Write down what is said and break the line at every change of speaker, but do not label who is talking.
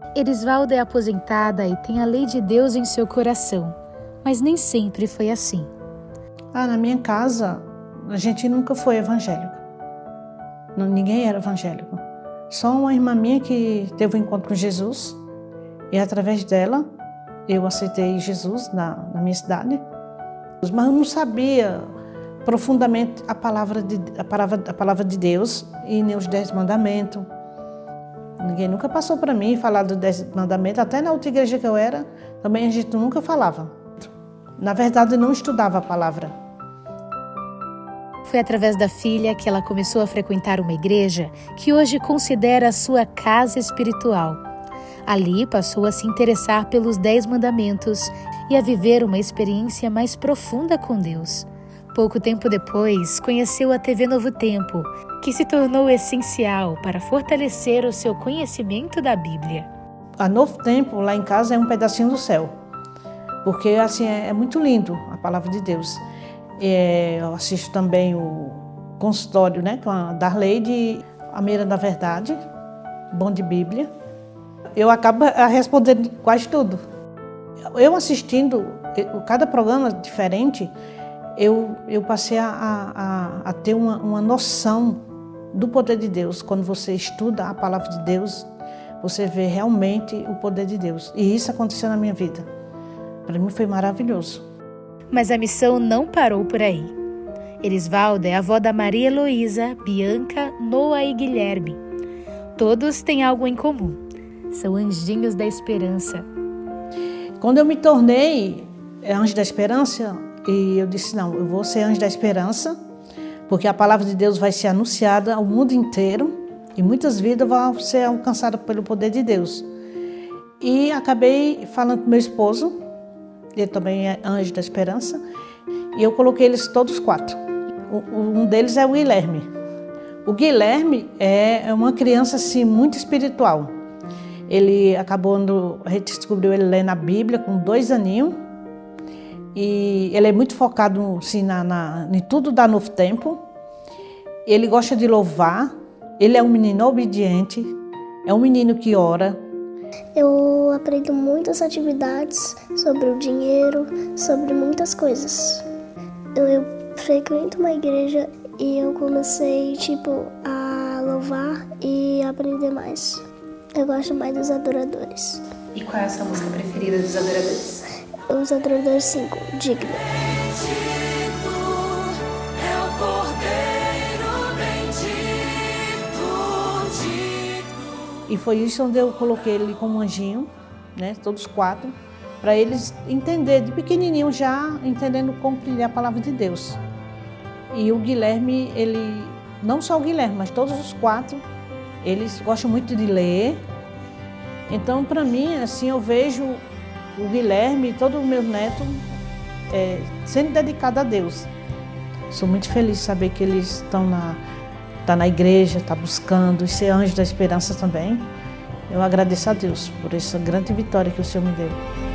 Erisvalda é aposentada e tem a lei de Deus em seu coração, mas nem sempre foi assim.
Na minha casa, a gente nunca foi evangélico. Ninguém era evangélico. Só uma irmã minha que teve um encontro com Jesus e através dela eu aceitei Jesus na minha cidade. Mas eu não sabia profundamente a palavra de Deus e nem os 10 mandamentos. Ninguém nunca passou para mim falar dos 10 mandamentos. Até na outra igreja que eu era, também a gente nunca falava. Na verdade, eu não estudava a palavra.
Foi através da filha que ela começou a frequentar uma igreja que hoje considera a sua casa espiritual. Ali passou a se interessar pelos 10 mandamentos e a viver uma experiência mais profunda com Deus. Pouco tempo depois, conheceu a TV Novo Tempo, que se tornou essencial para fortalecer o seu conhecimento da Bíblia.
A Novo Tempo, lá em casa, é um pedacinho do céu, porque assim é muito lindo a palavra de Deus. Eu assisto também o consultório, com a Darley de A Meira da Verdade, Bom de Bíblia. Eu acabo respondendo quase tudo. Eu assistindo cada programa diferente, eu passei a ter uma noção do poder de Deus. Quando você estuda a palavra de Deus, você vê realmente o poder de Deus. E isso aconteceu na minha vida. Para mim foi maravilhoso.
Mas a missão não parou por aí. Erisvalda é avó da Maria Heloísa, Bianca, Noah e Guilherme. Todos têm algo em comum. São anjinhos da esperança.
Quando eu me tornei anjo da esperança, e eu disse, não, eu vou ser anjo da esperança, porque a palavra de Deus vai ser anunciada ao mundo inteiro e muitas vidas vão ser alcançadas pelo poder de Deus. E acabei falando com meu esposo, ele também é anjo da esperança, e eu coloquei eles todos 4. Um deles é o Guilherme. O Guilherme é uma criança assim, muito espiritual. Ele a gente descobriu ele lendo a Bíblia com 2 aninhos, e ele é muito focado assim, em tudo da Novo Tempo. Ele gosta de louvar, ele é um menino obediente, é um menino que ora.
Eu aprendo muitas atividades sobre o dinheiro, sobre muitas coisas. Eu frequento uma igreja e eu comecei a louvar e aprender mais. Eu gosto mais dos adoradores.
E qual é a sua música preferida dos adoradores?
Os adoradores 5, Digno.
E foi isso onde eu coloquei ele como anjinho, todos 4, para eles entenderem, de pequenininho já, entendendo compreender a palavra de Deus. E o Guilherme, não só o Guilherme, mas todos os 4, eles gostam muito de ler. Então, para mim, assim, eu vejo o Guilherme e todos os meus netos sendo dedicados a Deus. Sou muito feliz de saber que eles estão na igreja, estão buscando, e ser anjo da esperança também. Eu agradeço a Deus por essa grande vitória que o Senhor me deu.